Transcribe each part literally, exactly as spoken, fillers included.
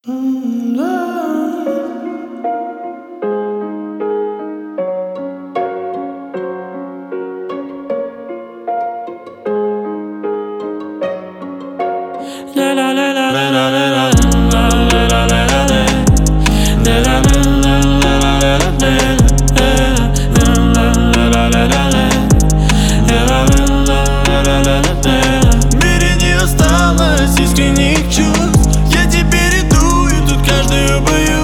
В мире не осталось искренних чувств. Я теперь иду, и тут каждую боюсь.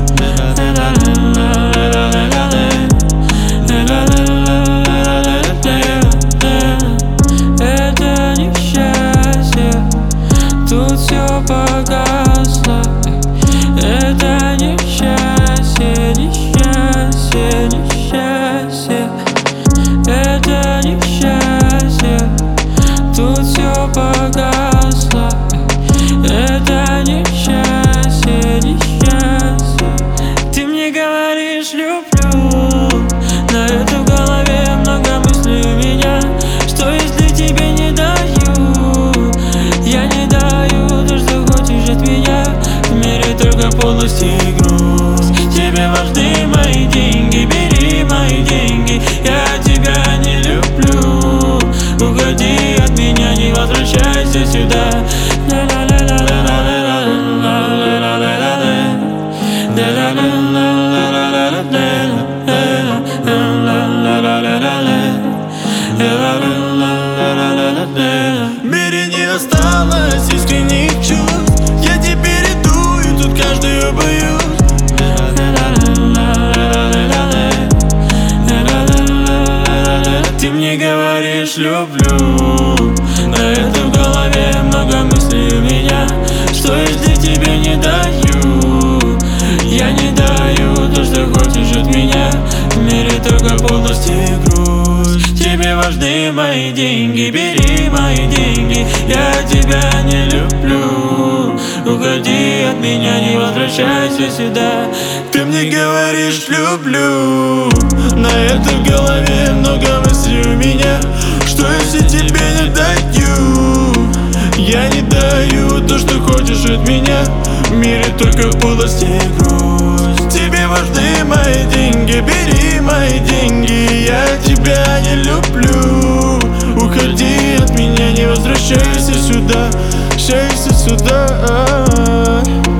Это несчастье, тут все погасло. Это несчастье, несчастье, несчастье. Это несчастье, тут все погасло. Это несчастье, несчастье. Ты мне говоришь люблю, на это в голове много мыслей у меня. Что если тебе не даю? Я не даю то, что хочешь от меня. В мире только подлость и грусть. Тебе важны мои деньги, бери мои деньги. Я тебя не люблю. Уходи от меня, не возвращайся сюда. В мире не осталось искренних чувств. Я теперь иду, и тут каждую боюсь. Ты мне говоришь люблю, на это в голове много мыслей у меня. Что если тебе не даю? Я не даю то, что хочешь от меня. В мире только подлость и грусть. Тебе важны мои деньги, бери мои деньги. Я тебя не люблю. Уходи от меня, не возвращайся сюда. Ты мне говоришь люблю, на это в голове много мыслей у меня. Что если тебе не даю? Я не даю то, что хочешь от меня. В мире только подлость и грусть. Тебе важны мои деньги, бери мои деньги. Я тебя не люблю. Уходи от меня, не возвращайся сюда. Возвращайся сюда.